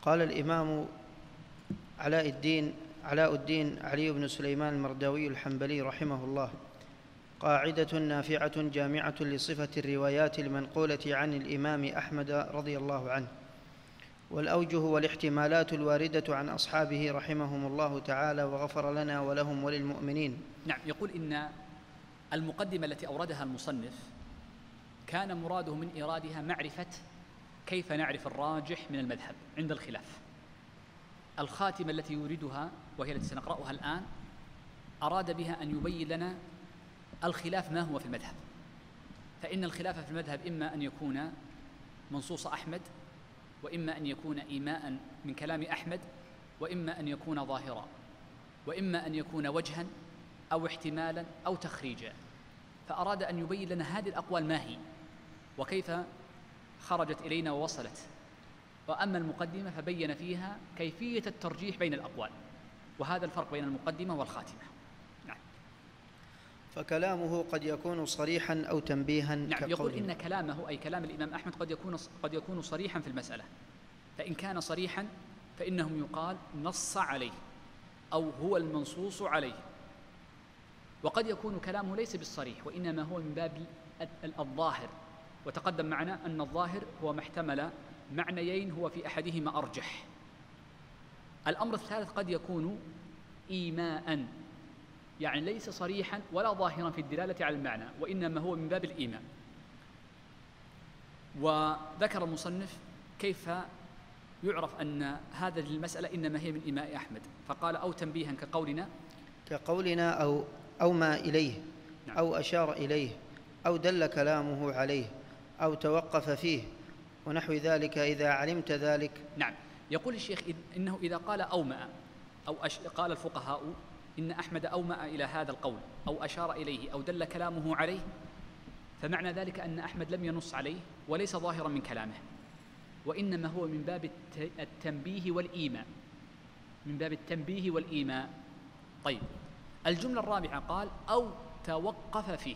قال الإمام علاء الدين علي بن سليمان المرداوي الحنبلي رحمه الله: قاعدة نافعة جامعة لصفة الروايات المنقولة عن الإمام أحمد رضي الله عنه، والأوجه والاحتمالات الواردة عن أصحابه رحمهم الله تعالى وغفر لنا ولهم وللمؤمنين. نعم، يقول إن المقدمة التي أوردها المصنف كان مراده من إيرادها معرفة كيف نعرف الراجح من المذهب عند الخلاف. الخاتمة التي يوردها وهي التي سنقرأها الآن أراد بها أن يبين لنا الخلاف ما هو في المذهب، فإن الخلاف في المذهب إما أن يكون منصوص أحمد، وإما أن يكون إيماء من كلام أحمد، وإما أن يكون ظاهرا، وإما أن يكون وجها أو احتمالا أو تخريجا. فأراد أن يبين لنا هذه الأقوال ما هي وكيف خرجت إلينا ووصلت. وأما المقدمة فبين فيها كيفية الترجيح بين الأقوال، وهذا الفرق بين المقدمة والخاتمة. نعم. فكلامه قد يكون صريحا أو تنبيها. نعم، يقول إن كلامه أي كلام الإمام أحمد قد يكون صريحا في المسألة، فإن كان صريحا فإنه يقال نص عليه أو هو المنصوص عليه. وقد يكون كلامه ليس بالصريح، وإنما هو من باب الظاهر، وتقدم معنا أن الظاهر هو ما احتمل معنيين هو في أحدهما أرجح. الأمر الثالث قد يكون إيماء، يعني ليس صريحا ولا ظاهرا في الدلالة على المعنى، وإنما هو من باب الإيماء. وذكر المصنف كيف يعرف أن هذه المسألة إنما هي من إيماء أحمد، فقال: أو تنبيها كقولنا أو ما إليه. نعم. أو أشار إليه، أو دل كلامه عليه، أو توقف فيه، ونحو ذلك إذا علمت ذلك. نعم، يقول الشيخ إنه إذا قال أومأ قال الفقهاء إن أحمد أومأ إلى هذا القول أو أشار إليه أو دل كلامه عليه، فمعنى ذلك أن أحمد لم ينص عليه وليس ظاهرا من كلامه، وإنما هو من باب التنبيه والإيماء، من باب التنبيه والإيماء. طيب، الجملة الرابعة قال: أو توقف فيه.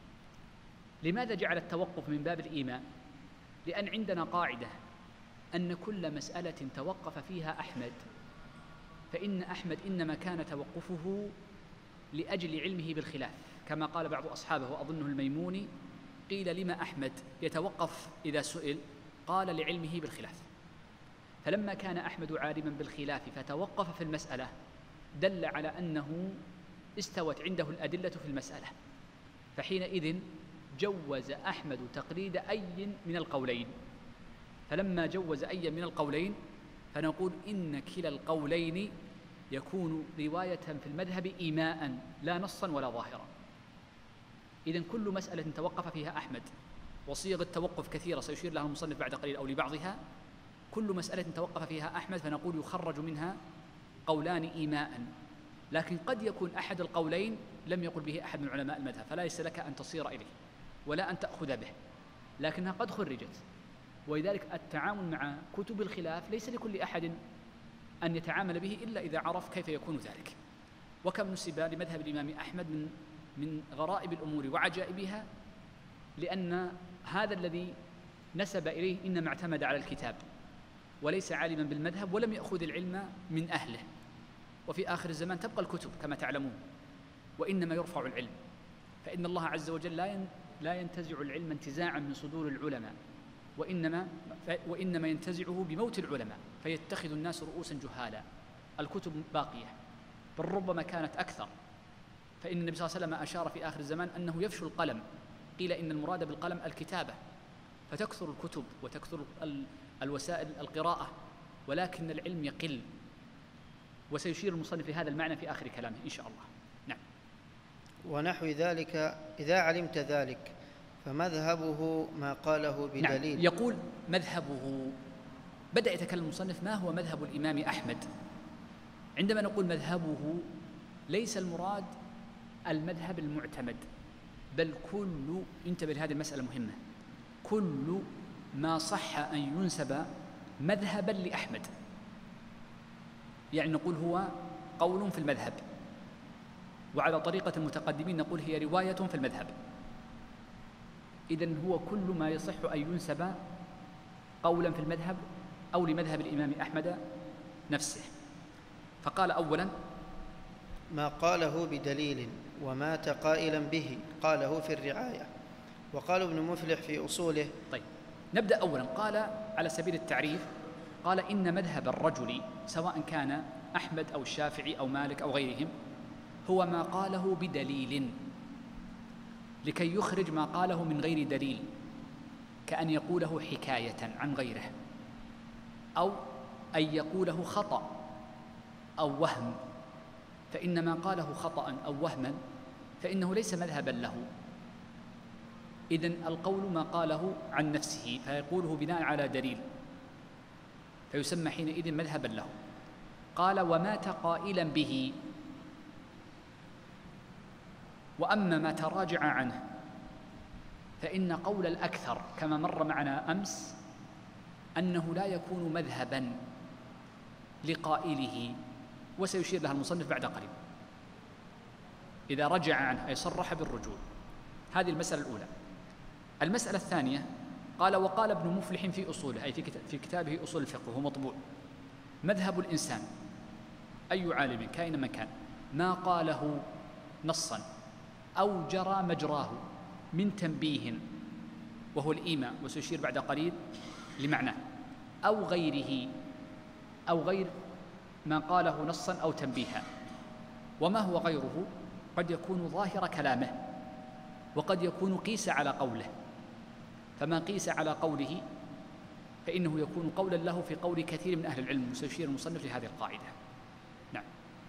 لماذا جعل التوقف من باب الإيماء؟ لأن عندنا قاعدة أن كل مسألة توقف فيها أحمد فإن أحمد إنما كان توقفه لأجل علمه بالخلاف، كما قال بعض أصحابه وأظنه الميموني: قيل لما أحمد يتوقف إذا سئل؟ قال: لعلمه بالخلاف. فلما كان أحمد عالما بالخلاف فتوقف في المسألة دل على أنه استوت عنده الأدلة في المسألة، فحينئذ جوز أحمد تقليد أي من القولين. فلما جوز أي من القولين فنقول إن كلا القولين يكون رواية في المذهب إيماء لا نصا ولا ظاهرا. إذن كل مسألة توقف فيها أحمد، وصيغ التوقف كثيرة سيشير لها المصنف بعد قليل أو لبعضها، كل مسألة توقف فيها أحمد فنقول يخرج منها قولان إيماء. لكن قد يكون أحد القولين لم يقل به أحد من علماء المذهب، فلا ليس لك أن تصير إليه ولا أن تأخذ به، لكنها قد خرجت. ولذلك التعامل مع كتب الخلاف ليس لكل أحد أن يتعامل به إلا إذا عرف كيف يكون ذلك. وكم نسب لمذهب الإمام أحمد من غرائب الأمور وعجائبها، لأن هذا الذي نسب إليه إنما اعتمد على الكتاب وليس عالما بالمذهب ولم يأخذ العلم من أهله. وفي آخر الزمان تبقى الكتب كما تعلمون، وإنما يرفع العلم، فإن الله عز وجل لا ينتزع العلم انتزاعا من صدور العلماء، وإنما ينتزعه بموت العلماء، فيتخذ الناس رؤوسا جهالا. الكتب باقية، بل ربما كانت أكثر، فإن النبي صلى الله عليه وسلم أشار في آخر الزمان أنه يفشو القلم، قيل إن المراد بالقلم الكتابة، فتكثر الكتب وتكثر الوسائل القراءة، ولكن العلم يقل. وسيشير المصنف لهذا المعنى في آخر كلامه إن شاء الله. نعم. ونحو ذلك إذا علمت ذلك، فمذهبه ما قاله بدليل. نعم. يقول مذهبه، بدأ يتكلم المصنف ما هو مذهب الإمام أحمد. عندما نقول مذهبه ليس المراد المذهب المعتمد، بل انتبه لهذه المسألة مهمة، كل ما صح أن ينسب مذهبا لأحمد، يعني نقول هو قول في المذهب، وعلى طريقة المتقدمين نقول هي رواية في المذهب. إذن هو كل ما يصح أن ينسب قولا في المذهب أو لمذهب الإمام أحمد نفسه. فقال أولا: ما قاله بدليل ومات قائلا به قاله في الرعاية. وقال ابن مفلح في أصوله. طيب، نبدأ أولا. قال على سبيل التعريف، قال: إن مذهب الرجل سواء كان أحمد أو الشافعي أو مالك أو غيرهم هو ما قاله بدليل، لكي يخرج ما قاله من غير دليل، كأن يقوله حكاية عن غيره، أو أن يقوله خطأ أو وهم. فإن ما قاله خطأ أو وهما فإنه ليس مذهبا له، إذن القول ما قاله عن نفسه فيقوله بناء على دليل، فيسمى حينئذ مذهبا له. قال: ومات قائلا به. وأما ما تراجع عنه فإن قول الأكثر كما مر معنا أمس أنه لا يكون مذهبا لقائله، وسيشير لها المصنف بعد قليل. إذا رجع عنه أي صرح بالرجوع. هذه المسألة الأولى. المسألة الثانية، قال: وقال ابن مفلح في أصوله، أي في كتابه أصول الفقه وهو مطبوع: مذهب الإنسان أي عالم كائن من كان ما قاله نصا أو جرى مجراه من تنبيه، وهو الإيماء، وسيشير بعد قليل لمعناه، أو غيره، أو غير ما قاله نصا أو تنبيها. وما هو غيره قد يكون ظاهر كلامه، وقد يكون قيس على قوله. فما قيس على قوله فإنه يكون قولا له في قول كثير من أهل العلم، وسيشير المصنف لهذه القاعدة. نعم.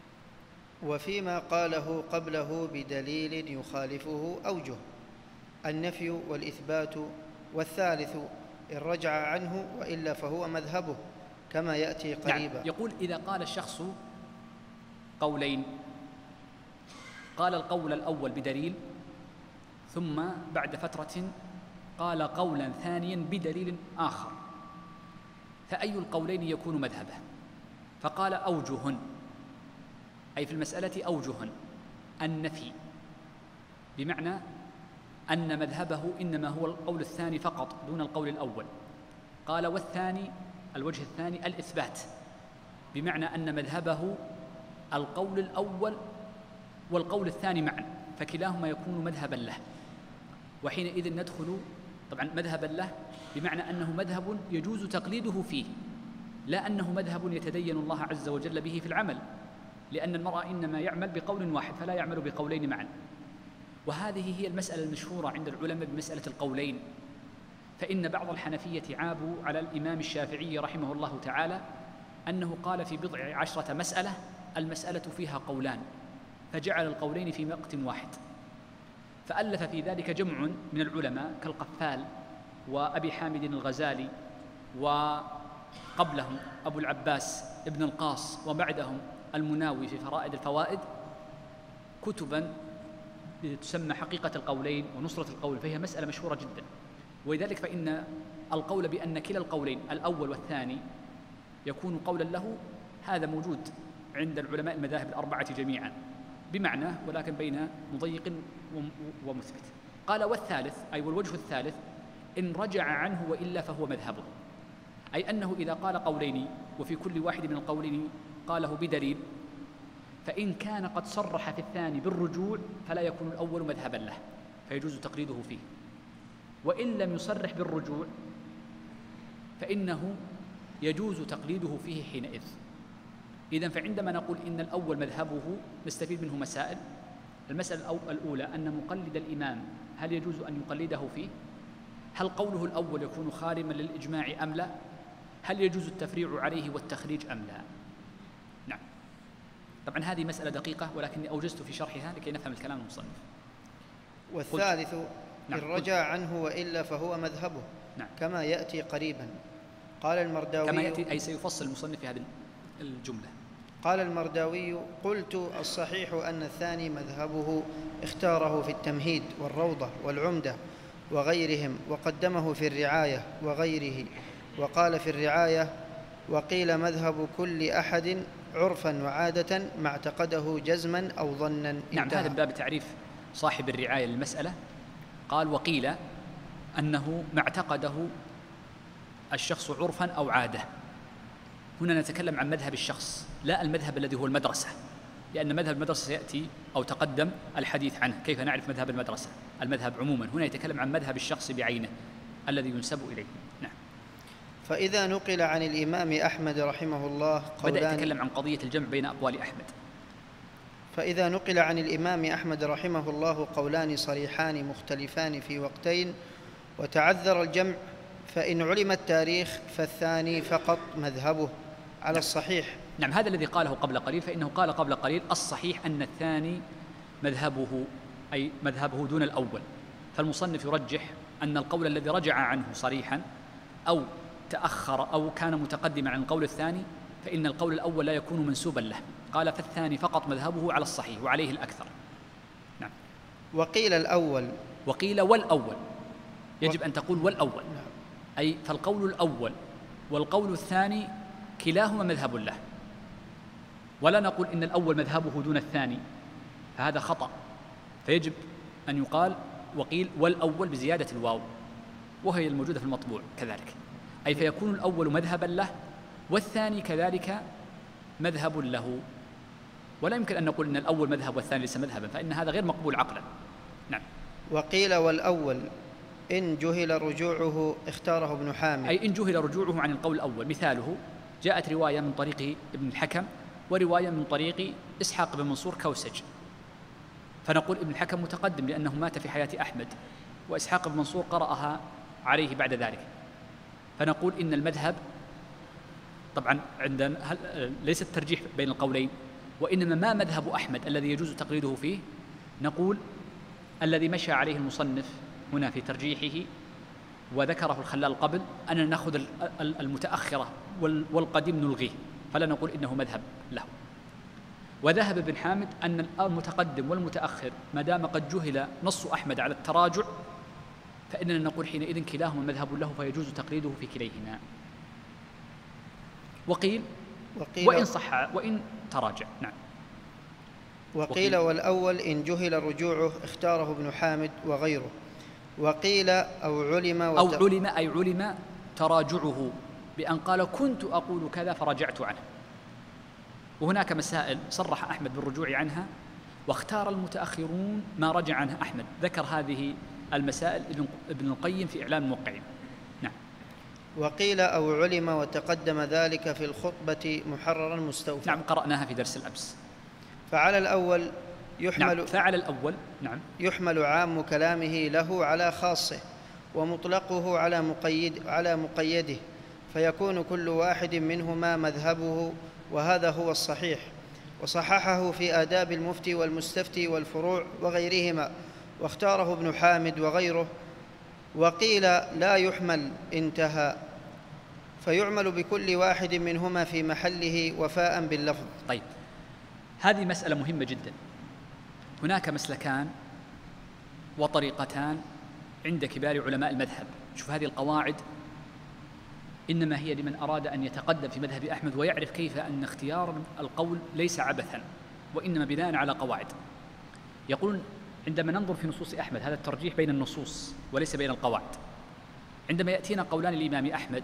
وفيما قاله قبله بدليل يخالفه أوجه: النفي والإثبات. والثالث إن رجع عنه وإلا فهو مذهبه كما يأتي قريبا. نعم. يقول: إذا قال الشخص قولين، قال القول الأول بدليل، ثم بعد فترة قال قولا ثانيا بدليل آخر، فأي القولين يكون مذهبه؟ فقال: أوجه، أي في المسألة أوجه. النفي بمعنى أن مذهبه إنما هو القول الثاني فقط دون القول الأول. قال: والثاني، الوجه الثاني الإثبات، بمعنى أن مذهبه القول الأول والقول الثاني معا، فكلاهما يكون مذهبا له. وحينئذ ندخل طبعا مذهبا له بمعنى أنه مذهب يجوز تقليده فيه، لا أنه مذهب يتدين الله عز وجل به في العمل، لأن المرء إنما يعمل بقول واحد فلا يعمل بقولين معا. وهذه هي المسألة المشهورة عند العلماء بمسألة القولين. فإن بعض الحنفية عابوا على الإمام الشافعي رحمه الله تعالى أنه قال في 10 مسألة المسألة فيها قولان، فجعل القولين في وقت واحد. فألف في ذلك جمع من العلماء كالقفال وأبي حامد الغزالي، وقبلهم أبو العباس ابن القاص، وبعدهم المناوي في فرائد الفوائد، كتبا تسمى حقيقة القولين ونصرة القول، فهي مسألة مشهورة جدا. ولذلك فإن القول بأن كلا القولين الأول والثاني يكون قولا له هذا موجود عند العلماء المذاهب الأربعة جميعا بمعنى، ولكن بين مضيق ومثبت. قال: والثالث، أي والوجه الثالث، إن رجع عنه وإلا فهو مذهبه، أي أنه إذا قال قولين وفي كل واحد من القولين قاله بدليل، فإن كان قد صرح في الثاني بالرجوع فلا يكون الأول مذهبا له فيجوز تقليده فيه، وإن لم يصرح بالرجوع فإنه يجوز تقليده فيه حينئذ. إذن فعندما نقول إن الأول مذهبه نستفيد منه مسائل. المسألة الأولى أن مقلد الإمام هل يجوز أن يقلده فيه؟ هل قوله الأول يكون خارما للإجماع أم لا؟ هل يجوز التفريع عليه والتخريج أم لا؟ نعم. طبعا هذه مسألة دقيقة ولكني أوجزت في شرحها لكي نفهم الكلام المصنف. والثالث نعم. إن رجع عنه وإلا فهو مذهبه. نعم. كما يأتي قريبا. قال المرداوي، كما يأتي أي سيفصل المصنف في هذه الجملة. قال المرداوي: قلت الصحيح أن الثاني مذهبه اختاره في التمهيد والروضة والعمدة وغيرهم، وقدمه في الرعاية وغيره. وقال في الرعاية: وقيل مذهب كل أحد عرفا وعادة ما اعتقده جزما أو ظنا. نعم. هذا من باب تعريف صاحب الرعاية للمسألة. قال: وقيل أنه ما اعتقده الشخص عرفا أو عادة، هنا نتكلم عن مذهب الشخص لا المذهب الذي هو المدرسة، لأن مذهب المدرسة سيأتي أو تقدم الحديث عنه كيف نعرف مذهب المدرسة. المذهب عموما، هنا يتكلم عن مذهب الشخص بعينه الذي ينسب إليه. نعم. فإذا نقل عن الإمام أحمد رحمه الله قولان، بدأ يتكلم عن قضية الجمع بين أقوال أحمد. فإذا نقل عن الإمام أحمد رحمه الله قولان صريحان مختلفان في وقتين وتعذر الجمع، فإن علم التاريخ فالثاني فقط مذهبه على الصحيح. نعم، هذا الذي قاله قبل قليل، فإنه قال قبل قليل الصحيح أن الثاني مذهبه، أي مذهبه دون الأول. فالمصنف يرجح أن القول الذي رجع عنه صريحا أو تأخر أو كان متقدما عن القول الثاني، فإن القول الأول لا يكون منسوبا له. قال فالثاني فقط مذهبه على الصحيح وعليه الأكثر. نعم. وقيل الأول، وقيل والأول، يجب أن تقول والأول، أي فالقول الأول والقول الثاني كلاهما مذهب له، ولا نقول إن الأول مذهبه دون الثاني، فهذا خطأ. فيجب أن يقال وقيل والأول بزيادة الواو، وهي الموجودة في المطبوع كذلك، أي فيكون الأول مذهبا له والثاني كذلك مذهب له. ولا يمكن أن نقول إن الأول مذهب والثاني ليس مذهبا، فإن هذا غير مقبول عقلا. نعم. وقيل والأول إن جهل رجوعه اختاره ابن حامد، أي إن جهل رجوعه عن القول الأول. مثاله جاءت رواية من طريق ابن الحكم ورواية من طريق إسحاق بن منصور كوسج، فنقول ابن الحكم متقدم لأنه مات في حياة أحمد، وإسحاق بن منصور قرأها عليه بعد ذلك، فنقول إن المذهب طبعا عندنا ليس الترجيح بين القولين، وإنما ما مذهب أحمد الذي يجوز تقليده فيه. نقول الذي مشى عليه المصنف هنا في ترجيحه وذكره الخلال قبل أننا نأخذ المتأخرة والقديم نلغيه، فلا نقول إنه مذهب له. وذهب ابن حامد أن المتقدم والمتأخر ما دام قد جهل نص أحمد على التراجع فإننا نقول حينئذ كلاهما مذهب له فيجوز تقليده في كليهما. وقيل وإن صح وإن تراجع. نعم. وقيل والأول إن جهل رجوعه اختاره ابن حامد وغيره. وقيل أو علم أي علم تراجعه بأن قال كنت أقول كذا فرجعت عنه. وهناك مسائل صرح أحمد بالرجوع عنها واختار المتأخرون ما رجع عنها أحمد، ذكر هذه المسائل ابن القيم في إعلام الموقعين. نعم. وقيل أو علم وتقدم ذلك في الخطبة محررا مستوفى. نعم، قرأناها في درس الأمس. فعلى الأول يحمل نعم. فعلى الأول نعم يحمل عام كلامه له على خاصه ومطلقه على مقيده، فيكون كل واحد منهما مذهبه، وهذا هو الصحيح. وصححه في آداب المفتي والمستفتي والفروع وغيرهما، واختاره ابن حامد وغيره. وقيل لا يحمل انتهى، فيعمل بكل واحد منهما في محله وفاء باللفظ. طيب، هذه مسألة مهمة جدا. هناك مسلكان وطريقتان عند كبار علماء المذهب. شوف، هذه القواعد إنما هي لمن أراد أن يتقدم في مذهب أحمد ويعرف كيف أن اختيار القول ليس عبثا وإنما بناء على قواعد. يقول عندما ننظر في نصوص أحمد، هذا الترجيح بين النصوص وليس بين القواعد. عندما يأتينا قولان الإمام أحمد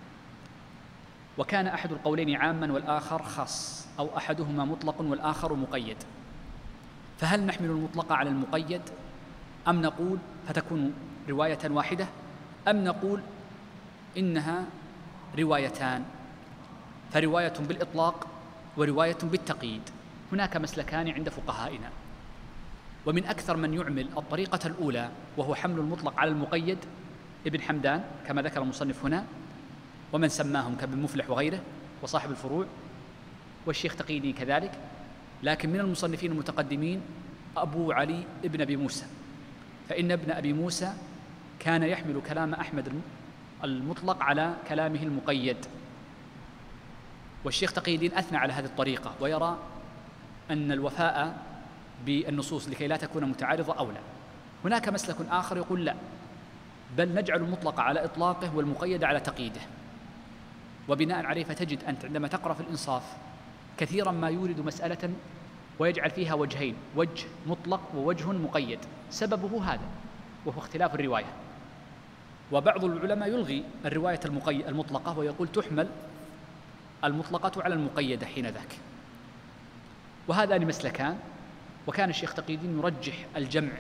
وكان أحد القولين عاما والآخر خاص، أو أحدهما مطلق والآخر مقيد، فهل نحمل المطلق على المقيد أم نقول فتكون رواية واحدة، أم نقول إنها روايتان، فرواية بالإطلاق ورواية بالتقييد؟ هناك مسلكان عند فقهائنا، ومن أكثر من يعمل الطريقة الأولى وهو حمل المطلق على المقيد ابن حمدان كما ذكر المصنف هنا، ومن سماهم كابن مفلح وغيره وصاحب الفروع، والشيخ تقي الدين كذلك. لكن من المصنفين المتقدمين أبو علي ابن أبي موسى، فإن ابن أبي موسى كان يحمل كلام أحمد المطلق على كلامه المقيد، والشيخ تقي الدين أثنى على هذه الطريقة ويرى أن الوفاء بالنصوص لكي لا تكون متعارضة أولى. هناك مسلك آخر يقول لا، بل نجعل المطلق على إطلاقه والمقيد على تقييده، وبناء عليه فتجد أنت عندما تقرأ في الإنصاف كثيرا ما يورد مسألة ويجعل فيها وجهين، وجه مطلق ووجه مقيد، سببه هذا وهو اختلاف الرواية. وبعض العلماء يلغي الرواية المطلقة ويقول تحمل المطلقة على المقيدة حينذاك، وهذان مسلكان. وكان الشيخ تقي الدين يرجح الجمع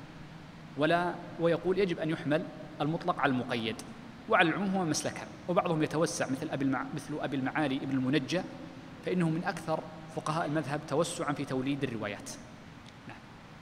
ويقول يجب أن يحمل المطلق على المقيد، وعلى العموم هو مسلكان. وبعضهم يتوسع مثل أبي المعالي ابن المنجى، فإنه من أكثر فقهاء المذهب توسعا في توليد الروايات. نعم.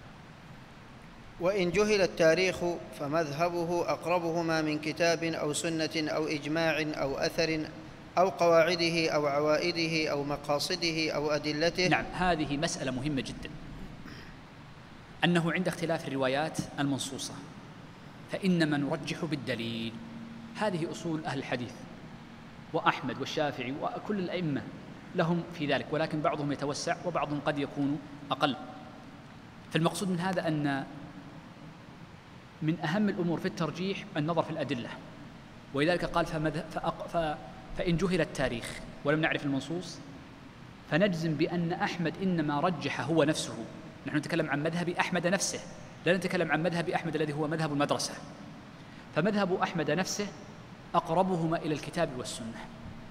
وإن جهل التاريخ فمذهبه أقربهما من كتاب أو سنة أو إجماع أو أثر أو قواعده أو عوائده أو مقاصده أو أدلته. نعم، هذه مسألة مهمة جدا، أنه عند اختلاف الروايات المنصوصة فإنما نرجح بالدليل. هذه أصول أهل الحديث، وأحمد والشافعي وكل الأئمة لهم في ذلك، ولكن بعضهم يتوسع وبعضهم قد يكون أقل. فالمقصود من هذا أن من أهم الأمور في الترجيح النظر في الأدلة، ولذلك قال فإن جهل التاريخ ولم نعرف المنصوص فنجزم بأن أحمد إنما رجح هو نفسه. نحن نتكلم عن مذهب أحمد نفسه، لا نتكلم عن مذهب أحمد الذي هو مذهب المدرسة. فمذهب أحمد نفسه أقربهما إلى الكتاب والسنة،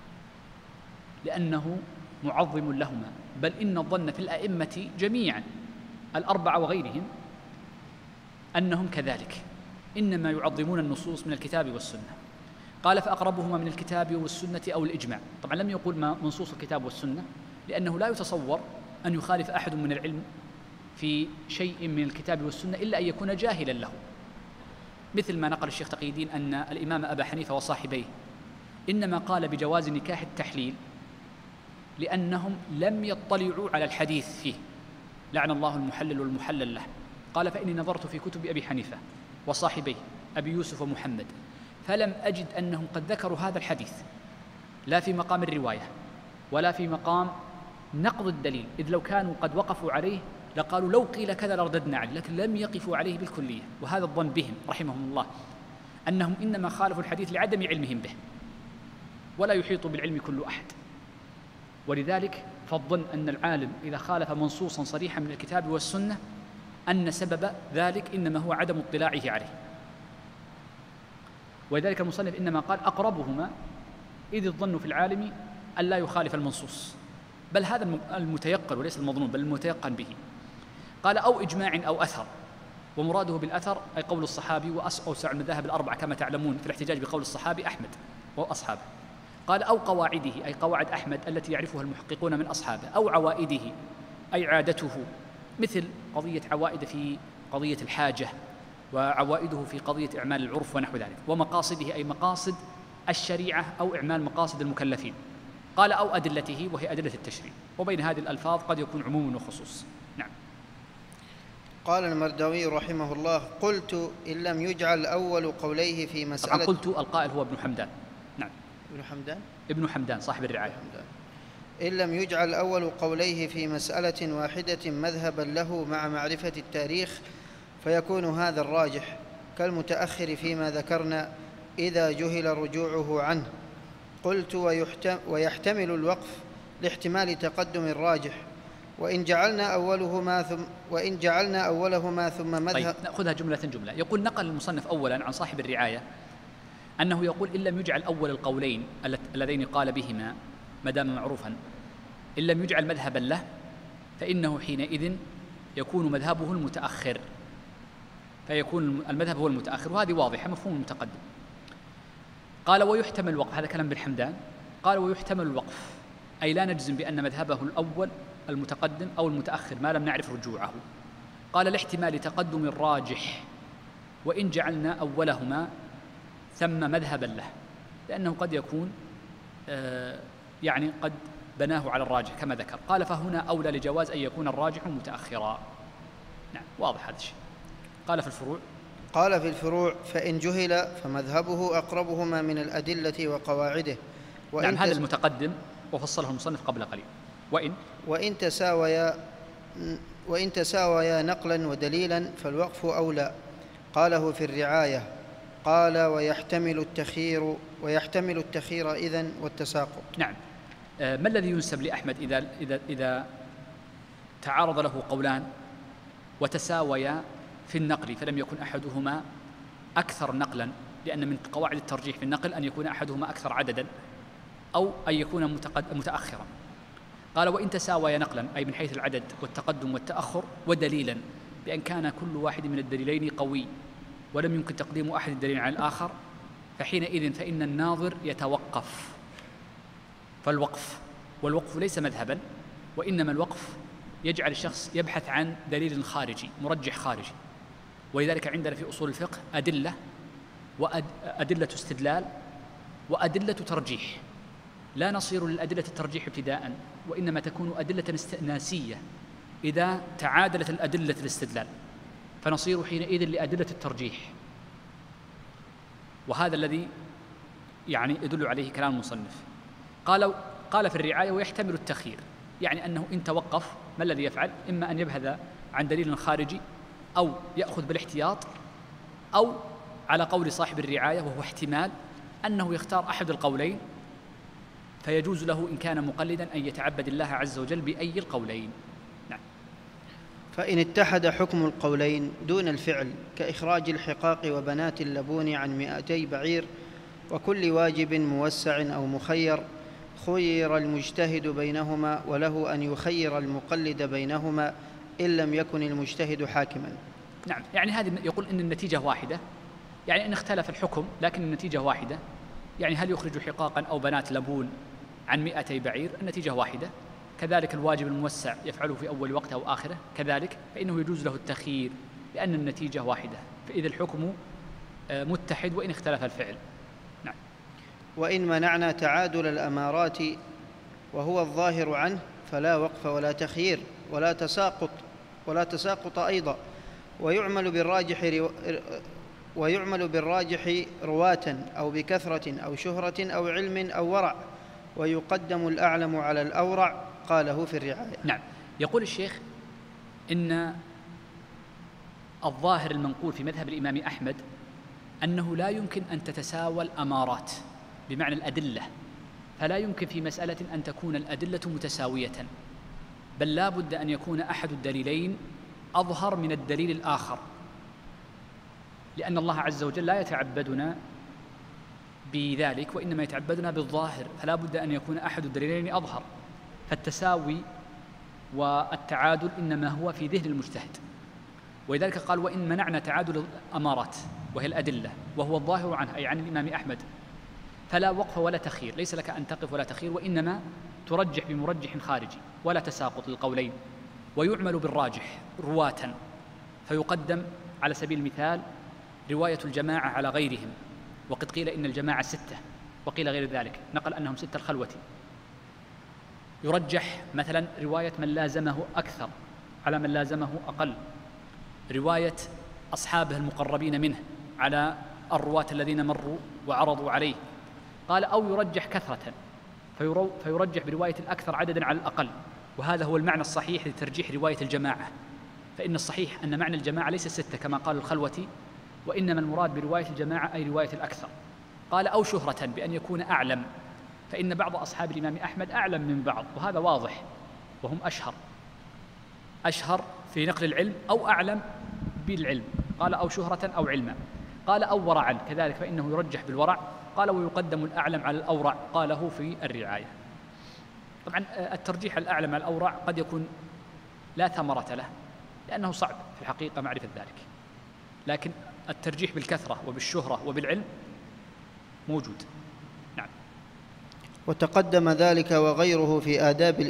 لأنه معظم لهما، بل إن الظن في الأئمة جميعا الأربعة وغيرهم أنهم كذلك، إنما يعظمون النصوص من الكتاب والسنة. قال فأقربهما من الكتاب والسنة أو الإجماع. طبعا لم يقول ما منصوص الكتاب والسنة، لأنه لا يتصور أن يخالف أحد من العلم في شيء من الكتاب والسنة إلا أن يكون جاهلا له، مثل ما نقل الشيخ تقي الدين أن الإمام أبا حنيفة وصاحبيه إنما قال بجواز نكاح التحليل لأنهم لم يطلعوا على الحديث فيه، لعن الله المحلل والمحلل له. قال فإني نظرت في كتب أبي حنيفة وصاحبيه أبي يوسف ومحمد فلم أجد أنهم قد ذكروا هذا الحديث لا في مقام الرواية ولا في مقام نقض الدليل، إذ لو كانوا قد وقفوا عليه لقالوا لو قيل كذا لرددنا عليه، لكن لم يقفوا عليه بالكلية. وهذا الظن بهم رحمهم الله، أنهم إنما خالفوا الحديث لعدم علمهم به، ولا يحيط بالعلم كل أحد. ولذلك فالظن أن العالم إذا خالف منصوصا صريحا من الكتاب والسنة أن سبب ذلك إنما هو عدم اطلاعه عليه. ولذلك المصنف إنما قال أقربهما، إذ الظن في العالم أن لا يخالف المنصوص، بل هذا المتيقن وليس المظنون، بل المتيقن به. قال أو إجماع أو أثر، ومراده بالأثر أي قول الصحابي، وأوسع المذاهب الأربعة كما تعلمون في الاحتجاج بقول الصحابي أحمد وأصحابه. قال أو قواعده أي قواعد أحمد التي يعرفها المحققون من أصحابه، أو عوائده أي عادته، مثل قضية عوائد في قضية الحاجة، وعوائده في قضية إعمال العرف ونحو ذلك، ومقاصده أي مقاصد الشريعة أو إعمال مقاصد المكلفين. قال أو أدلته وهي أدلة التشريع، وبين هذه الألفاظ قد يكون عموم وخصوص. نعم. قال المرداوي رحمه الله قلت إن لم يجعل أول قوليه في مسألة. قلت القائل هو ابن حمدان. نعم. ابن حمدان صاحب الرعاية. إن لم يجعل أول قوليه في مسألة واحدة مذهبا له مع معرفة التاريخ فيكون هذا الراجح، كالمتأخر فيما ذكرنا إذا جهل رجوعه عنه. قلت ويحتمل الوقف لاحتمال تقدم الراجح، وإن جعلنا أولهما ثم مذهب. طيب نأخذها جملة. يقول نقل المصنف أولا عن صاحب الرعاية أنه يقول إن لم يجعل أول القولين اللذين قال بهما ما دام معروفا، إن لم يجعل مذهبا له فإنه حينئذ يكون مذهبه المتأخر، فيكون المذهب هو المتأخر، وهذه واضحة مفهوم المتقدم. قال ويحتمل الوقف، هذا كلام بن حمدان. قال ويحتمل الوقف أي لا نجزم بأن مذهبه الأول المتقدم أو المتأخر ما لم نعرف رجوعه. قال لاحتمال تقدم الراجح، وإن جعلنا أولهما ثم مذهبا له، لأنه قد يكون يعني قد بناه على الراجح كما ذكر. قال فهنا أولى لجواز أن يكون الراجح متأخرا. نعم واضح هذا الشيء. قال في الفروع فإن جهل فمذهبه أقربهما من الأدلة وقواعده. نعم هذا المتقدم وفصله المصنف قبل قليل. وإن تساويا نقلا ودليلا فالوقف أولى. قاله في الرعاية. قال ويحتمل التخير إذن والتساقط. نعم. ما الذي ينسب لأحمد إذا تعارض له قولان وتساويا في النقل فلم يكن أحدهما أكثر نقلا، لأن من قواعد الترجيح في النقل أن يكون أحدهما أكثر عددا أو أن يكون متأخرا. قال وإن تساوي نقلا، أي من حيث العدد والتقدم والتأخر، ودليلا، بأن كان كل واحد من الدليلين قوي ولم يمكن تقديم أحد الدليلين على الآخر، فحينئذ فإن الناظر يتوقف. والوقف ليس مذهبا، وإنما الوقف يجعل الشخص يبحث عن دليل خارجي، مرجح خارجي. ولذلك عندنا في أصول الفقه أدلة، وأدلة استدلال، وأدلة ترجيح. لا نصير للأدلة الترجيح ابتداء، وإنما تكون أدلة استئناسية إذا تعادلت الأدلة الاستدلال، فنصير حينئذ لأدلة الترجيح. وهذا الذي يعني يدل عليه كلام المصنف. قال في الرعاية ويحتمل التخيير، يعني أنه إن توقف ما الذي يفعل؟ إما أن يبحث عن دليل خارجي، أو يأخذ بالاحتياط، أو على قول صاحب الرعاية وهو احتمال أنه يختار أحد القولين، فيجوز له إن كان مقلدا أن يتعبد الله عز وجل بأي القولين. نعم. فإن اتحد حكم القولين دون الفعل كإخراج الحقاق وبنات اللبون عن 200 بعير وكل واجب موسع أو مخير، خير المجتهد بينهما، وله أن يخير المقلد بينهما إن لم يكن المجتهد حاكما. نعم، يعني هذه يقول إن النتيجة واحدة، يعني إن اختلف الحكم لكن النتيجة واحدة. يعني هل يخرج حقاقا أو بنات لبون عن 200 بعير؟ النتيجة واحدة. كذلك الواجب الموسع يفعله في أول وقت أو آخره، كذلك فإنه يجوز له التخيير لأن النتيجة واحدة، فإذا الحكم متحد وإن اختلف الفعل. نعم. وإن منعنا تعادل الأمارات وهو الظاهر عنه فلا وقف ولا تخيير ولا تساقط أيضا، ويعمل بالراجح رواة أو بكثرة أو شهرة أو علم أو ورع، ويقدم الأعلم على الأورع، قاله في الرعاية. نعم. يقول الشيخ إن الظاهر المنقول في مذهب الإمام أحمد أنه لا يمكن أن تتساوى الأمارات بمعنى الأدلة، فلا يمكن في مسألة أن تكون الأدلة متساوية، بل لا بد أن يكون أحد الدليلين أظهر من الدليل الآخر، لأن الله عز وجل لا يتعبدنا بذلك، وإنما يتعبدنا بالظاهر، فلا بد أن يكون أحد الدليلين أظهر. فالتساوي والتعادل إنما هو في ذهن المجتهد. ولذلك قال وإن منعنا تعادل الأمارات وهي الأدلة وهو الظاهر عنها، أي عن الإمام أحمد، فلا وقف ولا تخير، ليس لك أن تقف ولا تخير، وإنما ترجح بمرجح خارجي ولا تساقط للقولين. ويعمل بالراجح رواة، فيقدم على سبيل المثال رواية الجماعة على غيرهم، وقد قيل إن الجماعة 6 وقيل غير ذلك، نقل أنهم 6 الخلوة. يرجح مثلا رواية من لازمه أكثر على من لازمه أقل، رواية أصحابه المقربين منه على الرواة الذين مروا وعرضوا عليه. قال أو يرجح كثرة، فيرجح برواية الأكثر عددا على الأقل، وهذا هو المعنى الصحيح لترجيح رواية الجماعة، فإن الصحيح أن معنى الجماعة ليس 6 كما قال الخلوة، وإنما المراد برواية الجماعة أي رواية الأكثر. قال أو شهرة، بأن يكون أعلم، فإن بعض أصحاب الإمام أحمد أعلم من بعض، وهذا واضح، وهم أشهر في نقل العلم أو أعلم بالعلم. قال أو شهرة أو علما. قال أو ورعا، كذلك فإنه يرجح بالورع. قال ويقدم الأعلم على الأورع، قاله في الرعاية. طبعا الترجيح الأعلم على الأورع قد يكون لا ثمرة له، لأنه صعب في الحقيقة معرفة ذلك، لكن الترجيح بالكثرة وبالشهرة وبالعلم موجود. نعم. وتقدم ذلك وغيره في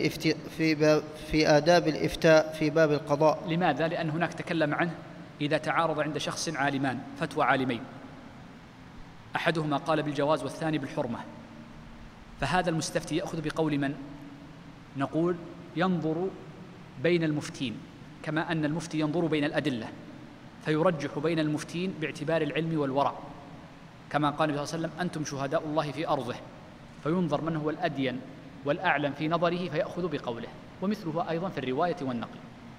آداب الإفتاء في باب القضاء. لماذا؟ لأن هناك تكلم عنه إذا تعارض عند شخص عالمان فتوى عالمين، أحدهما قال بالجواز والثاني بالحرمة، فهذا المستفتي يأخذ بقول من؟ نقول ينظر بين المفتين، كما أن المفتي ينظر بين الأدلة، فيرجح بين المفتين باعتبار العلم والورع، كما قال النبي صلى الله عليه وسلم أنتم شهداء الله في أرضه، فينظر من هو الأدين والأعلم في نظره فيأخذ بقوله، ومثله أيضا في الرواية والنقل.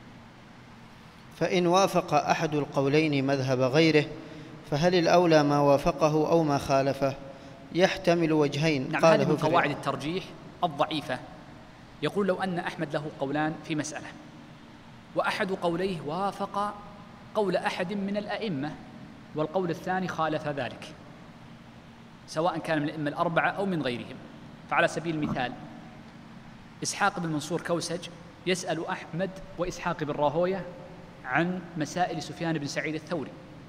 فإن وافق أحد القولين مذهب غيره فهل الأولى ما وافقه أو ما خالفه؟ يحتمل وجهين. نعم، هذه من قواعد الترجيح الضعيفة. يقول لو أن أحمد له قولان في مسألة، وأحد قوليه وافق قول أحد من الأئمة، والقول الثاني خالف ذلك، سواء كان من الأئمة الأربعة أو من غيرهم، فعلى سبيل المثال إسحاق بن منصور كوسج يسأل أحمد وإسحاق بن راهوية عن مسائل سفيان بن سعيد الثوري،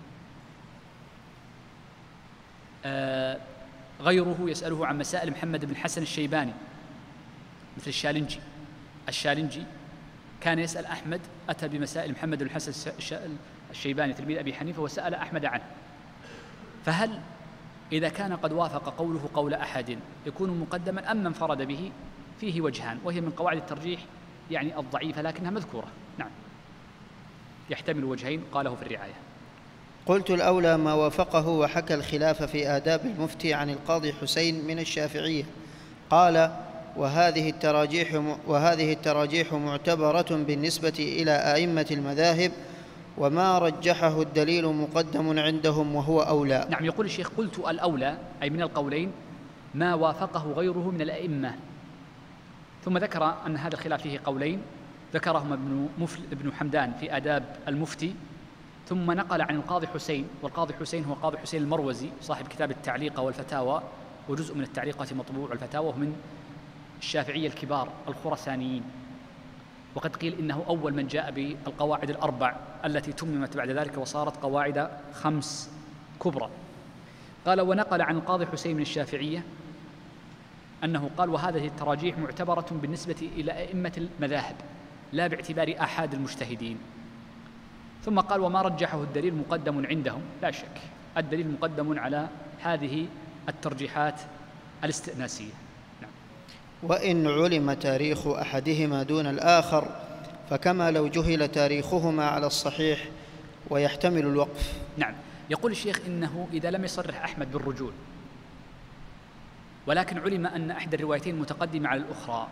غيره يسأله عن مسائل محمد بن حسن الشيباني مثل الشالنجي كان يسأل أحمد، أتى بمسائل محمد بن حسن الشيباني تلميذ أبي حنيفة وسأل أحمد عنه. فهل إذا كان قد وافق قوله قول أحد يكون مقدما أم من انفرد به؟ فيه وجهان، وهي من قواعد الترجيح يعني الضعيفة لكنها مذكورة. نعم، يحتمل وجهين قاله في الرعاية. قلت الأولى ما وافقه وحكى الخلاف في آداب المفتي عن القاضي حسين من الشافعية. قال: وهذه التراجيح معتبرة بالنسبة إلى أئمة المذاهب، وما رجحه الدليل مقدم عندهم وهو أولى. نعم، يقول الشيخ: قلت الأولى أي من القولين ما وافقه غيره من الأئمة، ثم ذكر أن هذا الخلاف فيه قولين ذكرهما ابن حمدان في آداب المفتي، ثم نقل عن القاضي حسين، والقاضي حسين هو قاضي حسين المروزي صاحب كتاب التعليق والفتاوى، وجزء من التعليقات مطبوع الفتاوى، ومن الشافعية الكبار الخرسانيين، وقد قيل إنه أول من جاء بالقواعد الأربع التي تممت بعد ذلك وصارت قواعد 5 كبرى. قال: ونقل عن القاضي حسين من الشافعية أنه قال: وهذه التراجيح معتبرة بالنسبة إلى أئمة المذاهب لا باعتبار آحاد المجتهدين. ثم قال: وما رجحه الدليل مقدم عندهم. لا شك الدليل مقدم على هذه الترجيحات الاستئناسية. نعم. وإن علم تاريخ أحدهما دون الآخر فكما لو جهل تاريخهما على الصحيح ويحتمل الوقف. نعم، يقول الشيخ: إنه إذا لم يصرح أحمد بالرجوع ولكن علم أن أحد الروايتين متقدمة على الأخرى،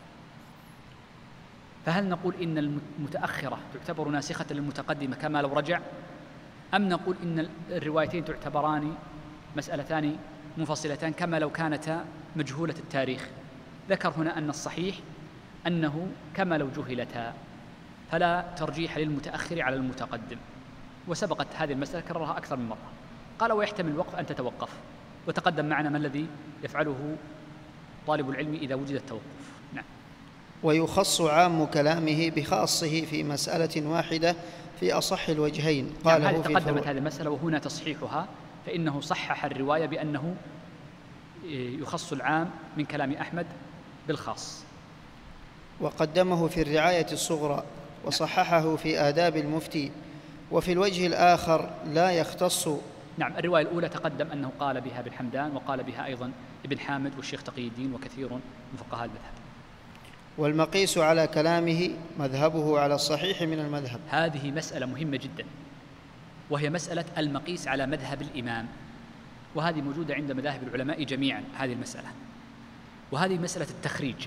فهل نقول إن المتأخرة تعتبر ناسخة للمتقدمة كما لو رجع، أم نقول إن الروايتين تعتبران مسألتان منفصلتان كما لو كانتا مجهولة التاريخ؟ ذكر هنا أن الصحيح أنه كما لو جهلتا، فلا ترجيح للمتأخر على المتقدم، وسبقت هذه المسألة كررها أكثر من مرة. قال: ويحتمل الوقف أن تتوقف، وتقدم معنا ما الذي يفعله طالب العلم إذا وجد التوقف. نعم. ويخص عام كلامه بخاصه في مسألة واحدة في أصح الوجهين. قاله يعني هذه تقدمت هذه المسألة وهنا تصحيحها، فإنه صحح الرواية بأنه يخص العام من كلام أحمد بالخاص، وقدمه في الرعاية الصغرى، وصححه في آداب المفتي. وفي الوجه الآخر لا يختص. نعم، الرواية الأولى تقدم أنه قال بها ابن حمدان، وقال بها أيضا ابن حامد والشيخ تقي الدين وكثير من فقهاء المذهب. والمقيس على كلامه مذهبه على الصحيح من المذهب. هذه مسألة مهمة جدا، وهي مسألة المقيس على مذهب الإمام، وهذه موجودة عند مذاهب العلماء جميعا هذه المسألة. وهذه مسألة التخريج،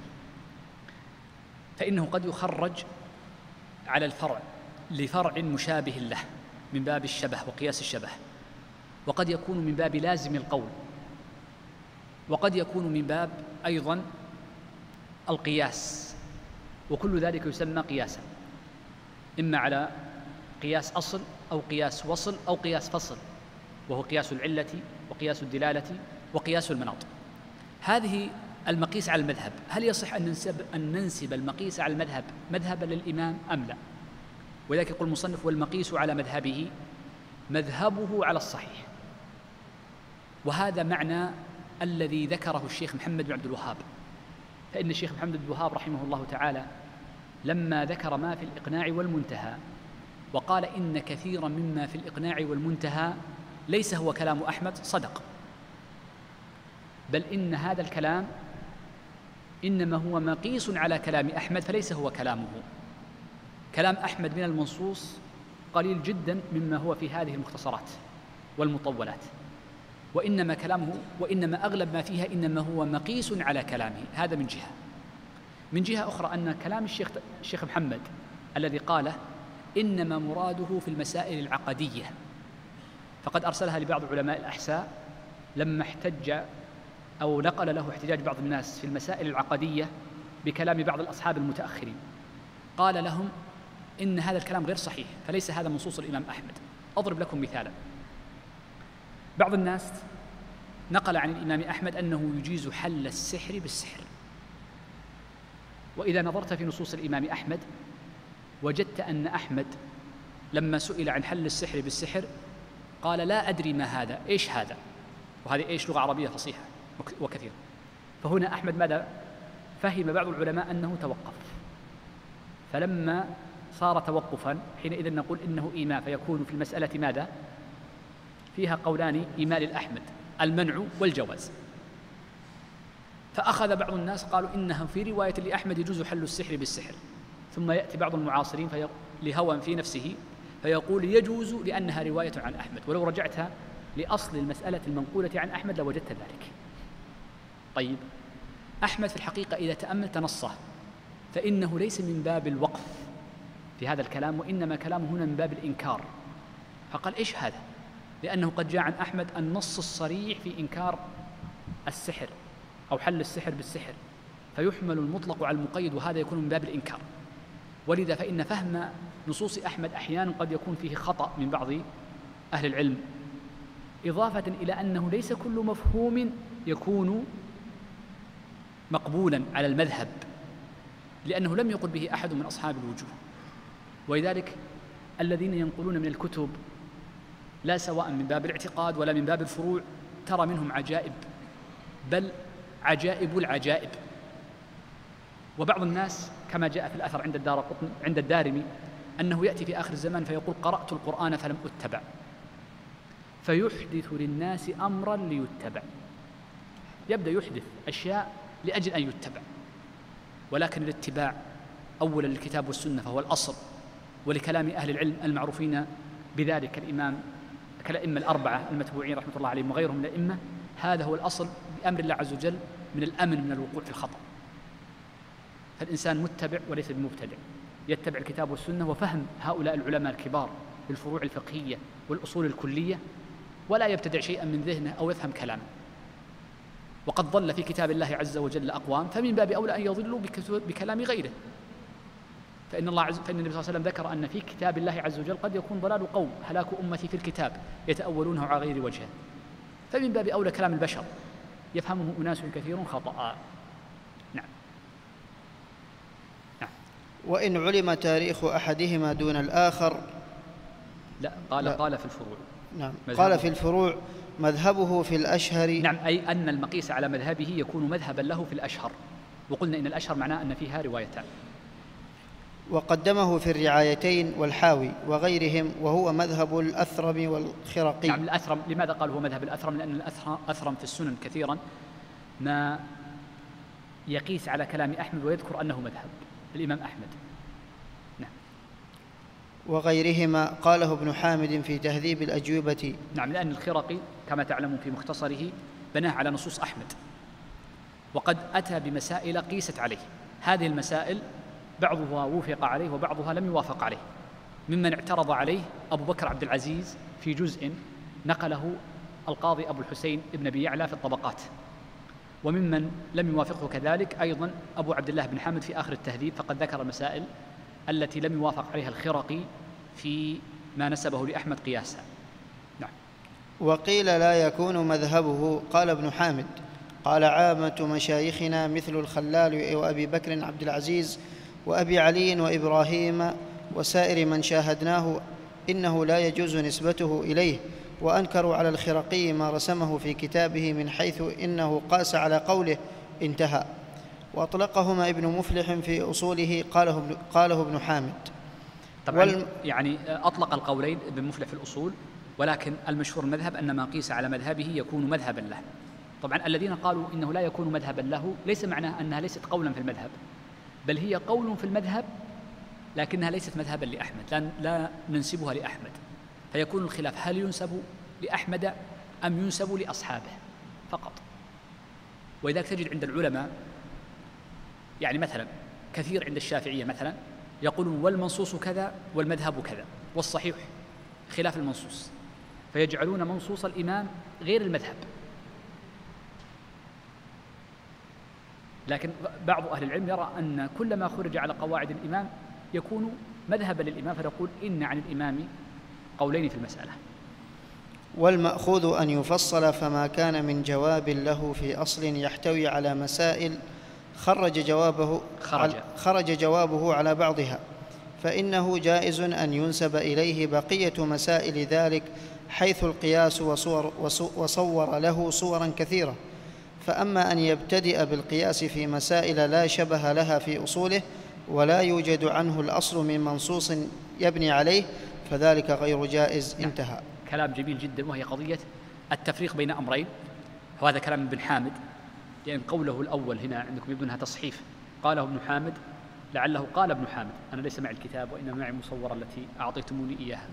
فإنه قد يخرج على الفرع لفرع مشابه له من باب الشبه وقياس الشبه، وقد يكون من باب لازم القول، وقد يكون من باب أيضا القياس، وكل ذلك يسمى قياسا، إما على قياس أصل أو قياس وصل أو قياس فصل، وهو قياس العلة وقياس الدلالة وقياس المناط. هذه المقيس على المذهب، هل يصح أن ننسب المقيس على المذهب مذهبا للإمام أم لا؟ ولذلك يقول المصنف: والمقيس على مذهبه مذهبه على الصحيح. وهذا معنى الذي ذكره الشيخ محمد بن عبد الوهاب، فإن الشيخ محمد بن الوهاب رحمه الله تعالى لما ذكر ما في الإقناع والمنتهى وقال إن كثيرا مما في الإقناع والمنتهى ليس هو كلام أحمد، صدق، بل إن هذا الكلام إنما هو مقيس على كلام أحمد، فليس هو كلامه. كلام أحمد من المنصوص قليل جدا مما هو في هذه المختصرات والمطولات، وإنما أغلب ما فيها إنما هو مقيس على كلامه. هذا من جهة. من جهة أخرى أن كلام الشيخ محمد الذي قاله إنما مراده في المسائل العقدية، فقد أرسلها لبعض علماء الأحساء لما احتج أو نقل له احتجاج بعض الناس في المسائل العقدية بكلام بعض الأصحاب المتأخرين، قال لهم إن هذا الكلام غير صحيح، فليس هذا منصوص الإمام أحمد. أضرب لكم مثالا: بعض الناس نقل عن الإمام أحمد أنه يجيز حل السحر بالسحر. وإذا نظرت في نصوص الإمام أحمد وجدت أن أحمد لما سئل عن حل السحر بالسحر قال لا أدري ما هذا، إيش هذا؟ وهذه إيش لغة عربية فصيحة وكثيرة. فهنا أحمد ماذا فهم بعض العلماء أنه توقف، فلما صار توقفا حينئذ نقول إنه إيماء، فيكون في المسألة ماذا؟ فيها قولان إيماء للأحمد، المنع والجواز. فأخذ بعض الناس قالوا إنها في رواية لأحمد يجوز حل السحر بالسحر، ثم يأتي بعض المعاصرين لهوى في نفسه فيقول يجوز لأنها رواية عن أحمد، ولو رجعت لأصل المسألة المنقولة عن أحمد لوجدت ذلك. طيب، أحمد في الحقيقة إذا تأملت نصه فإنه ليس من باب الوقف في هذا الكلام، وإنما كلامه هنا من باب الإنكار. فقال إيش هذا؟ لأنه قد جاء عن أحمد النص الصريح في إنكار السحر أو حل السحر بالسحر، فيحمل المطلق على المقيد، وهذا يكون من باب الإنكار. ولذا فإن فهم نصوص أحمد أحيانا قد يكون فيه خطأ من بعض أهل العلم، إضافة إلى أنه ليس كل مفهوم يكون مقبولا على المذهب، لأنه لم يقل به أحد من أصحاب الوجوه. ولذلك الذين ينقلون من الكتب لا سواء من باب الاعتقاد ولا من باب الفروع ترى منهم عجائب، بل عجائب العجائب. وبعض الناس كما جاء في الأثر عند الدارمي أنه يأتي في آخر الزمان فيقول قرأت القرآن فلم أتبع، فيحدث للناس أمرا ليتبع، يبدأ يحدث أشياء لأجل أن يتبع. ولكن الاتباع أولا للكتاب والسنة فهو الأصل، ولكلام أهل العلم المعروفين بذلك كالأئمة الأربعة المتبوعين رحمة الله عليهم وغيرهم من الأئمة، هذا هو الأصل بأمر الله عز وجل من الأمن من الوقوع في الخطأ. فالإنسان متبع وليس بمبتدع، يتبع الكتاب والسنة وفهم هؤلاء العلماء الكبار بالفروع الفقهية والأصول الكلية، ولا يبتدع شيئا من ذهنه أو يفهم كلامه. وقد ضل في كتاب الله عز وجل أقوام، فمن باب أولى أن يضلوا بكلام غيره. فإن النبي صلى الله عليه وسلم ذكر أن في كتاب الله عز وجل قد يكون ضلال قوم هلاك أمتي في الكتاب يتأولونه على غير وجهه، فمن باب أولى كلام البشر يفهمه أناس كثير خطأ. نعم. وإن علم تاريخ أحدهما دون الآخر قال في الفروع. نعم، قال في الفروع مذهبه في الأشهر. نعم، أي أن المقيس على مذهبه يكون مذهبا له في الأشهر، وقلنا إن الأشهر معناه أن فيها روايتان. وقدمه في الرعايتين والحاوي وغيرهم، وهو مذهب الأثرم والخرقي. نعم، الأثرم. لماذا قال هو مذهب الأثرم؟ لأن الأثرم في السنن كثيرا ما يقيس على كلام أحمد ويذكر أنه مذهب الإمام أحمد. نعم. وغيرهما قاله ابن حامد في تهذيب الأجوبة. نعم، لأن الخرقي كما تعلمون في مختصره بناه على نصوص أحمد، وقد أتى بمسائل قيست عليه. هذه المسائل بعضها وافق عليه وبعضها لم يوافق عليه. ممن اعترض عليه أبو بكر عبد العزيز في جزء نقله القاضي أبو الحسين ابن أبي يعلى في الطبقات، وممن لم يوافقه كذلك أيضا أبو عبد الله بن حامد في آخر التهذيب، فقد ذكر المسائل التي لم يوافق عليها الخرقي في ما نسبه لأحمد قياسا. نعم. وقيل لا يكون مذهبه. قال ابن حامد قال عامة مشايخنا مثل الخلال وأبي بكر عبد العزيز وأبي علي وإبراهيم وسائر من شاهدناه إنه لا يجوز نسبته إليه، وأنكروا على الخرقي ما رسمه في كتابه من حيث إنه قاس على قوله انتهى، وأطلقهما ابن مفلح في أصوله قاله ابن حامد. طبعا يعني أطلق القولين ابن مفلح في الأصول، ولكن المشهور المذهب أن ما قيس على مذهبه يكون مذهبا له. طبعا الذين قالوا إنه لا يكون مذهبا له ليس معناه أنها ليست قولا في المذهب، بل هي قول في المذهب لكنها ليست مذهبا لأحمد، لا ننسبها لأحمد، فيكون الخلاف هل ينسب لأحمد أم ينسب لأصحابه فقط. ولذلك تجد عند العلماء يعني مثلا كثير عند الشافعية مثلا يقولون والمنصوص كذا والمذهب كذا، والصحيح خلاف المنصوص، فيجعلون منصوص الإمام غير المذهب. لكن بعض أهل العلم يرى أن كل ما خرج على قواعد الإمام يكون مذهبا للإمام، فنقول إن عن الإمام قولين في المسألة. والمأخوذ أن يفصل، فما كان من جواب له في أصل يحتوي على مسائل خرج جوابه على بعضها، فإنه جائز أن ينسب إليه بقية مسائل ذلك، حيث القياس وصور له صورا كثيرة. فأما أن يبتدئ بالقياس في مسائل لا شبه لها في أصوله ولا يوجد عنه الأصل من منصوص يبني عليه فذلك غير جائز. انتهى. كلام جميل جدا، وهي قضية التفريق بين أمرين، وهذا كلام ابن حامد، لأن قوله الأول هنا عندكم يبدونها تصحيف، قاله ابن حامد، لعله قال ابن حامد، أنا ليس معي الكتاب وإنما معي المصورة التي أعطيتموني إياها.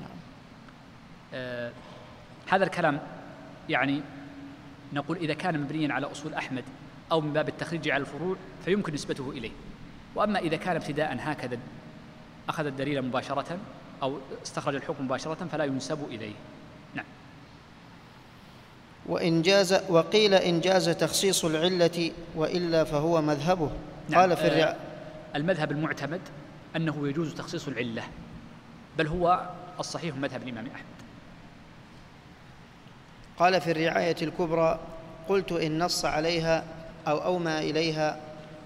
هذا الكلام يعني نقول إذا كان مبنيا على أصول أحمد أو من باب التخريج على الفروع فيمكن نسبته إليه، وأما إذا كان ابتداء هكذا أخذ الدليل مباشرة أو استخرج الحكم مباشرة فلا ينسب إليه. نعم. وقيل إن جاز تخصيص العلة وإلا فهو مذهبه. نعم. قال في المذهب المعتمد أنه يجوز تخصيص العلة، بل هو الصحيح مذهب الإمام أحمد. قال في الرعاية الكبرى: قلت إن نص عليها أو أومى إليها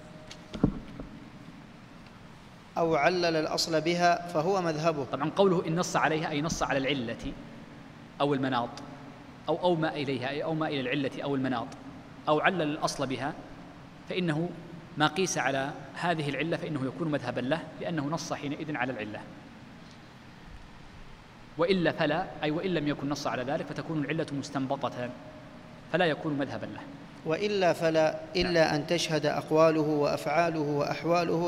أو علل الأصل بها فهو مذهبه. طبعا قوله إن نص عليها أي نص على العلة أو المناط، أو أومى إليها أي أومى إلى العلة أو المناط، أو علل الأصل بها، فإنه ما قيس على هذه العلة فإنه يكون مذهبا له، لأنه نص حينئذ على العلة. وإلا فلا، أي وإن لم يكن نص على ذلك فتكون العلة مستنبطة فلا يكون مذهبا له. وإلا فلا، إلا أن تشهد أقواله وأفعاله وأحواله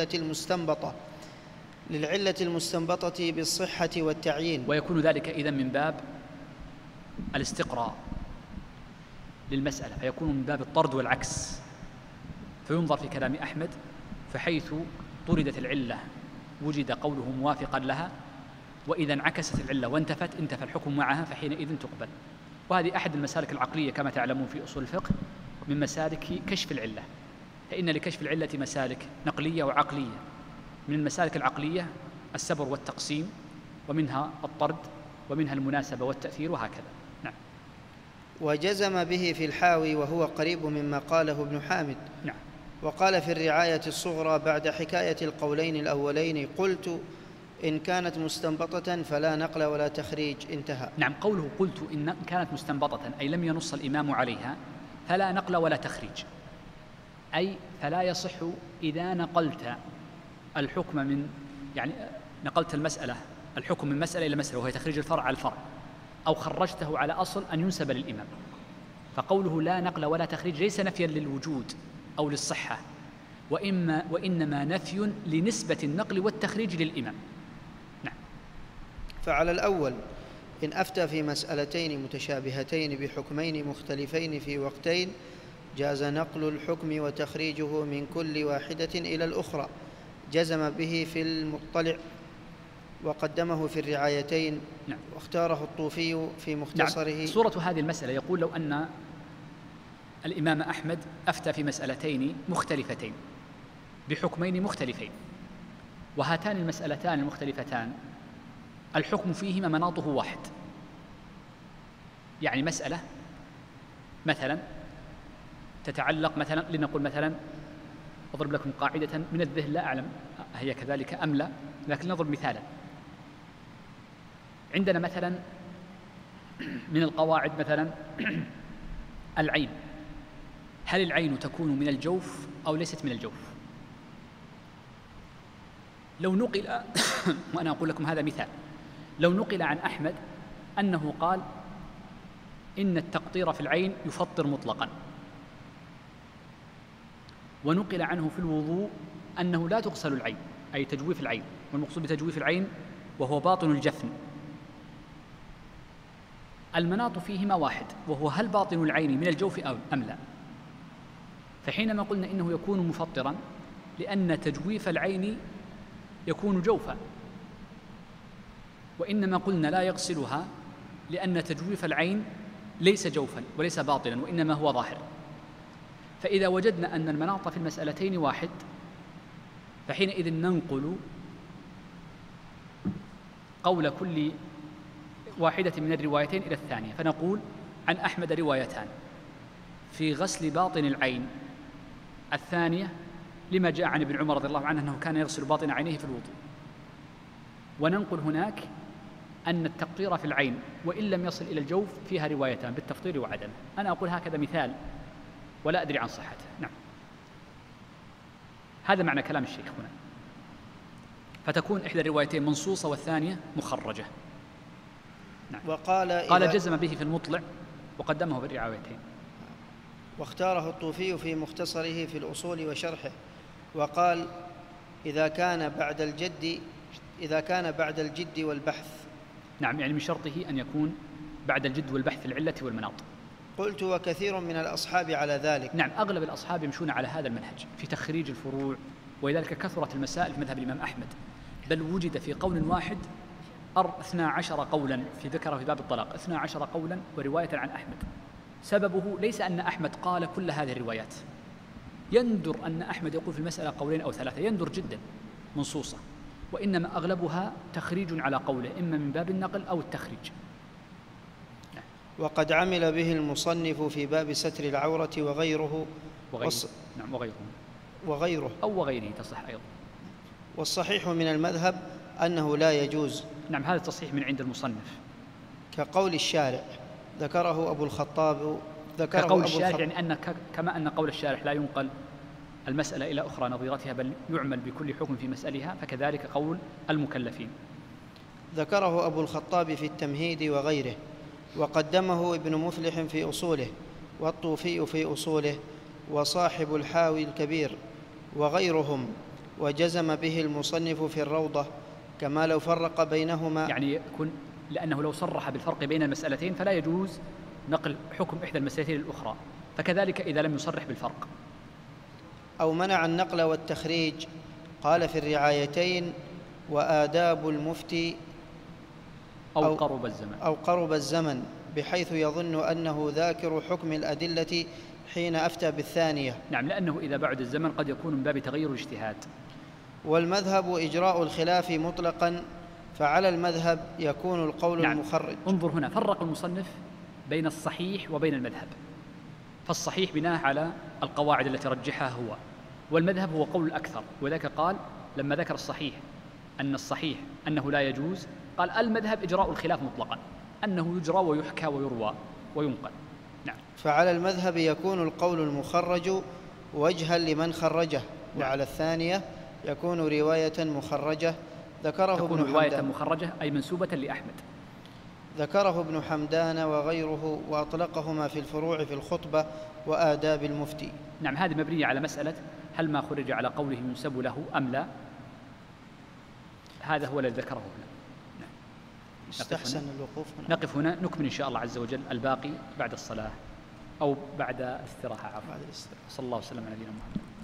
للعلة المستنبطة بالصحة والتعيين، ويكون ذلك إذن من باب الاستقراء للمسألة، فيكون من باب الطرد والعكس، فينظر في كلام أحمد، فحيث طردت العلة وجد قوله موافقا لها، وإذا انعكست العلة وانتفت انتفى الحكم معها، فحينئذ تقبل. وهذه أحد المسالك العقلية كما تعلمون في أصول الفقه من مسالك كشف العلة، فإن لكشف العلة مسالك نقلية وعقلية. من المسالك العقلية السبر والتقسيم، ومنها الطرد، ومنها المناسبة والتأثير، وهكذا. نعم. وجزم به في الحاوي وهو قريب مما قاله ابن حامد. نعم. وقال في الرعاية الصغرى بعد حكاية القولين الأولين: قلت إن كانت مستنبطة فلا نقل ولا تخريج. انتهى. نعم. قوله قلت إن كانت مستنبطة أي لم ينص الإمام عليها فلا نقل ولا تخريج، أي فلا يصح إذا نقلت الحكم من، يعني نقلت المسألة الحكم من مسألة إلى مسألة، وهي تخريج الفرع على الفرع، أو خرجته على أصل أن ينسب للإمام. فقوله لا نقل ولا تخريج ليس نفيا للوجود أو للصحة، وإنما نفي لنسبة النقل والتخريج للإمام. نعم. فعلى الأول إن أفتى في مسألتين متشابهتين بحكمين مختلفين في وقتين جاز نقل الحكم وتخريجه من كل واحدة إلى الأخرى، جزم به في المطلع وقدمه في الرعايتين. نعم. واختاره الطوفي في مختصره. نعم. صورة هذه المسألة يقول: لو أن الإمام أحمد أفتى في مسألتين مختلفتين بحكمين مختلفين، وهاتان المسألتان المختلفتان الحكم فيهما مناطه واحد، يعني مسألة مثلا تتعلق مثلا، لنقول مثلا، أضرب لكم قاعدة من الذهن لا أعلم هي كذلك أم لا، لكن نضرب مثالا. عندنا مثلا من القواعد مثلا العين، هل العين تكون من الجوف أو ليست من الجوف؟ لو نقل وأنا أقول لكم هذا مثال، لو نقل عن أحمد أنه قال إن التقطير في العين يفطر مطلقا، ونقل عنه في الوضوء أنه لا تغسل العين، أي تجويف العين، والمقصود بتجويف العين وهو باطن الجفن، المناط فيهما واحد، وهو هل باطن العين من الجوف أم لا؟ فحينما قلنا إنه يكون مفطرا لأن تجويف العين يكون جوفا، وإنما قلنا لا يغسلها لأن تجويف العين ليس جوفا وليس باطنا، وإنما هو ظاهر. فإذا وجدنا أن المناط في المسألتين واحد فحينئذ ننقل قول كل واحدة من الروايتين إلى الثانية، فنقول عن أحمد روايتان: في غسل باطن العين، الثانية لما جاء عن ابن عمر رضي الله عنه أنه كان يغسل باطن عينيه في الوضوء. وننقل هناك أن التقطير في العين وإن لم يصل إلى الجوف فيها روايتان بالتفطير وعدمه. أنا أقول هكذا مثال ولا أدري عن صحته. نعم، هذا معنى كلام الشيخ هنا. فتكون إحدى الروايتين منصوصة والثانية مخرجة. نعم. قال جزم به في المطلع وقدمه بالروايتين. واختاره الطوفي في مختصره في الأصول وشرحه، وقال إذا كان بعد الجد والبحث. نعم، يعني من شرطه أن يكون بعد الجد والبحث في العلة والمناط. قلت وكثير من الأصحاب على ذلك. نعم، أغلب الأصحاب يمشون على هذا المنهج في تخريج الفروع، ولذلك كثرت المسائل في مذهب الإمام أحمد، بل وجد في قول واحد 12 قولا في ذكره في باب الطلاق، 12 قولا ورواية عن أحمد. سببه ليس أن أحمد قال كل هذه الروايات، يندر أن أحمد يقول في المسألة قولين أو ثلاثة، يندر جدا منصوصة، وإنما أغلبها تخريج على قوله، إما من باب النقل أو التخريج. وقد عمل به المصنف في باب ستر العورة وغيره. نعم، وغيره أو وغيره تصح أيضا. والصحيح من المذهب أنه لا يجوز. نعم، هذا التصحيح من عند المصنف، كقول الشارع ذكره أبو الخطاب. كقول الشارع يعني كما أن قول الشارع لا ينقل المسألة إلى أخرى نظيرتها بل يعمل بكل حكم في مسألها، فكذلك قول المكلفين. ذكره أبو الخطاب في التمهيد وغيره، وقدمه ابن مفلح في أصوله، والطوفي في أصوله، وصاحب الحاوي الكبير وغيرهم، وجزم به المصنف في الروضة، كما لو فرق بينهما. يعني يكون لأنه لو صرح بالفرق بين المسألتين فلا يجوز نقل حكم إحدى المسألتين للأخرى، فكذلك إذا لم يصرح بالفرق. أو منع النقل والتخريج، قال في الرعايتين: وآداب المفتي أو قرب الزمن بحيث يظن أنه ذاكر حكم الأدلة حين أفتى بالثانية. نعم، لأنه إذا بعد الزمن قد يكون من باب تغير الاجتهاد. والمذهب إجراء الخلاف مطلقا، فعلى المذهب يكون القول المخرج. انظر هنا، فرق المصنف بين الصحيح وبين المذهب، فالصحيح بناء على القواعد التي رجحها هو، والمذهب هو قول الأكثر، وذلك قال لما ذكر الصحيح أنه لا يجوز، قال المذهب إجراء الخلاف مطلقا، أنه يجرى ويحكى ويروى وينقل. نعم. فعلى المذهب يكون القول المخرج وجها لمن خرجه. وعلى الثانية يكون رواية مخرجة. تكون رواية مخرجة أي منسوبة لأحمد. ذكره ابن حمدان وغيره، وأطلقهما في الفروع في الخطبة وآداب المفتي. نعم، هذه مبنية على مسألة هل ما خرج على قوله ينسب له أم لا، هذا هو الذي ذكره هنا. نعم. استحسن الوقوف هنا. نقف هنا، نكمل إن شاء الله عز وجل الباقي بعد الصلاة أو بعد الاستراحة. بعد الاستراحة. صلى الله وسلم على نبينا محمد.